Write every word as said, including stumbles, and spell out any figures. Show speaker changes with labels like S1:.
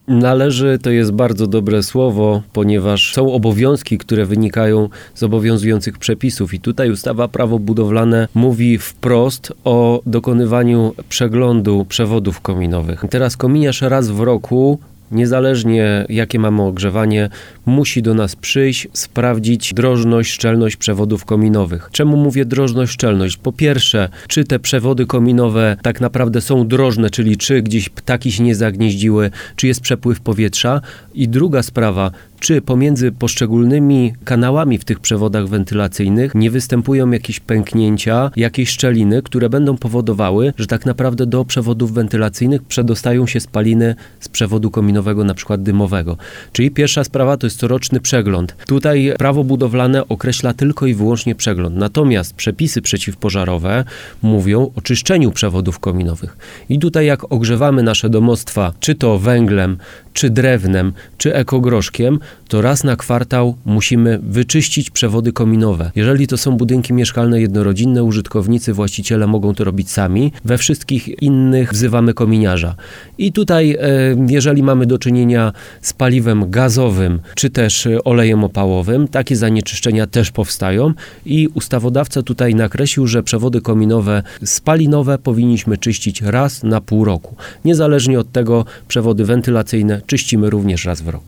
S1: Należy to jest bardzo dobre słowo, ponieważ są obowiązki, które wynikają z obowiązujących przepisów i tutaj ustawa Prawo budowlane mówi wprost o dokonywaniu przeglądu przewodów kominowych. Teraz kominiarz raz w roku, niezależnie jakie mamy ogrzewanie, musi do nas przyjść, sprawdzić drożność, szczelność przewodów kominowych. Czemu mówię drożność, szczelność? Po pierwsze, czy te przewody kominowe tak naprawdę są drożne, czyli czy gdzieś ptaki się nie zagnieździły, czy jest przepływ powietrza. I druga sprawa, czy pomiędzy poszczególnymi kanałami w tych przewodach wentylacyjnych nie występują jakieś pęknięcia, jakieś szczeliny, które będą powodowały, że tak naprawdę do przewodów wentylacyjnych przedostają się spaliny z przewodu kominowego, na przykład dymowego. Czyli pierwsza sprawa to jest coroczny przegląd. Tutaj prawo budowlane określa tylko i wyłącznie przegląd. Natomiast przepisy przeciwpożarowe mówią o czyszczeniu przewodów kominowych. I tutaj jak ogrzewamy nasze domostwa, czy to węglem, czy drewnem, czy ekogroszkiem, to raz na kwartał musimy wyczyścić przewody kominowe. Jeżeli to są budynki mieszkalne jednorodzinne, użytkownicy, właściciele mogą to robić sami. We wszystkich innych wzywamy kominiarza. I tutaj, jeżeli mamy do czynienia z paliwem gazowym, czy też olejem opałowym, takie zanieczyszczenia też powstają i ustawodawca tutaj nakreślił, że przewody kominowe spalinowe powinniśmy czyścić raz na pół roku. Niezależnie od tego, przewody wentylacyjne czyścimy również raz w roku.